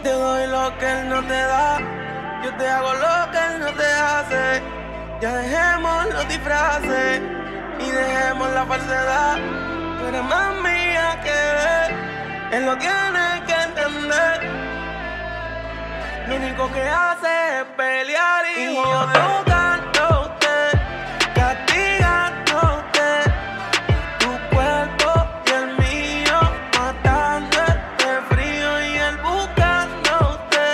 te doy lo que él no te da, yo te hago lo que él no te hace. Ya dejemos los disfraces y dejemos la falsedad. Tú eres más mía que él, él lo tiene que entender. Lo único que hace es pelear y yo tocándote, castigándote, tu cuerpo y el mío, matando este frío y él buscándote,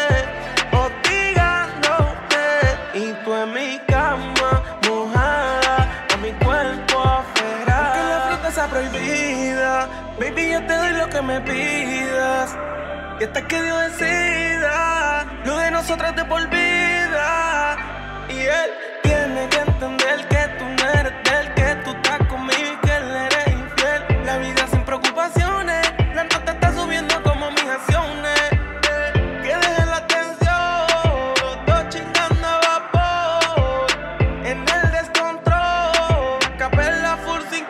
hostigándote. Y tú en mi cama mojada, a mi cuerpo aferrada. Porque la fruta está prohibida, baby, yo te doy lo que me pidas. Y hasta que Dios decida, lo de nosotros es de por vida. Y él tiene que entender que tú no eres del, que tú estás conmigo y que él eres infiel. La vida sin preocupaciones, la nota está subiendo como mis acciones. Que dejen la tensión, los dos chingando a vapor. En el descontrol, capela full sin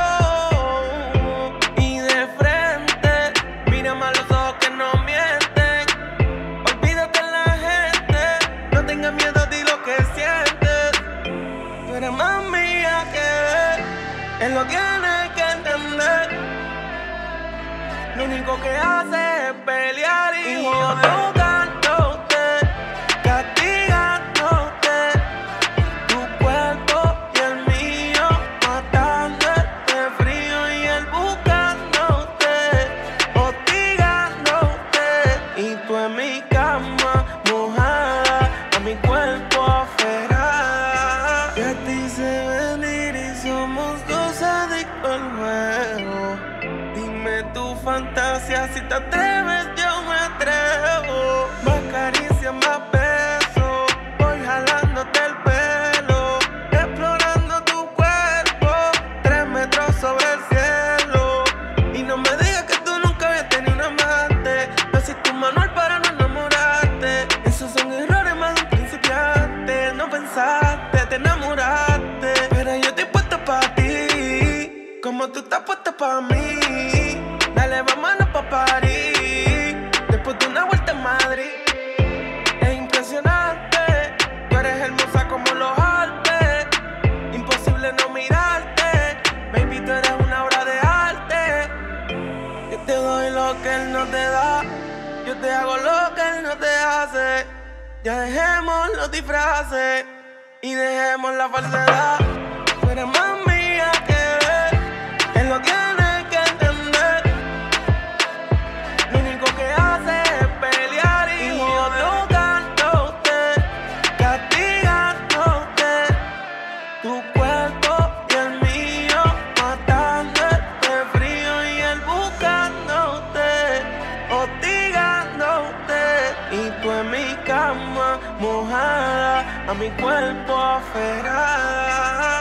condón. Y de frente, mira más los ojos que no mienten. Olvídate la gente, no tengas miedo, di lo que sientes. Tú eres más mía que él lo tiene que entender. Lo único que hace es pelear y yo tocándote, castigándote, tu cuerpo y el mío, matando este frío y él buscándote, hostigándote. Y tú en mi cama mojada, a mi cuerpo aferrada. Ya te hice venir y somos dos adictos al juego. Dime tu fantasía, si te atreves yo me atrevo. Más caricias, más besos, voy jalándote el pelo, explorando tu cuerpo, 3 metros sobre el cielo. Y no me digas que tú nunca habías tenido un amante, no existe un manual para no enamorarte. Esos son errores más de un principiante. No pensaste, te enamoraste, pero yo estoy puesta para ti, como tú estás puesta para mí. Dale, vámonos pa' París, después de una vuelta en Madrid. Es impresionante, tú eres hermosa como los Alpes, imposible no mirarte. Baby, tú eres una obra de arte. Yo te doy lo que él no te da, yo te hago lo que él no te hace. Ya dejemos los disfraces y dejemos la falsedad. Tú eres más mía que él lo tiene que entender. Lo único que hace es pelear y yo tocándote, castigándote, tu cuerpo y el mío, matando este frío y él buscándote, hostigándote. Y tú en mi cama mojada, a mi cuerpo aferrada.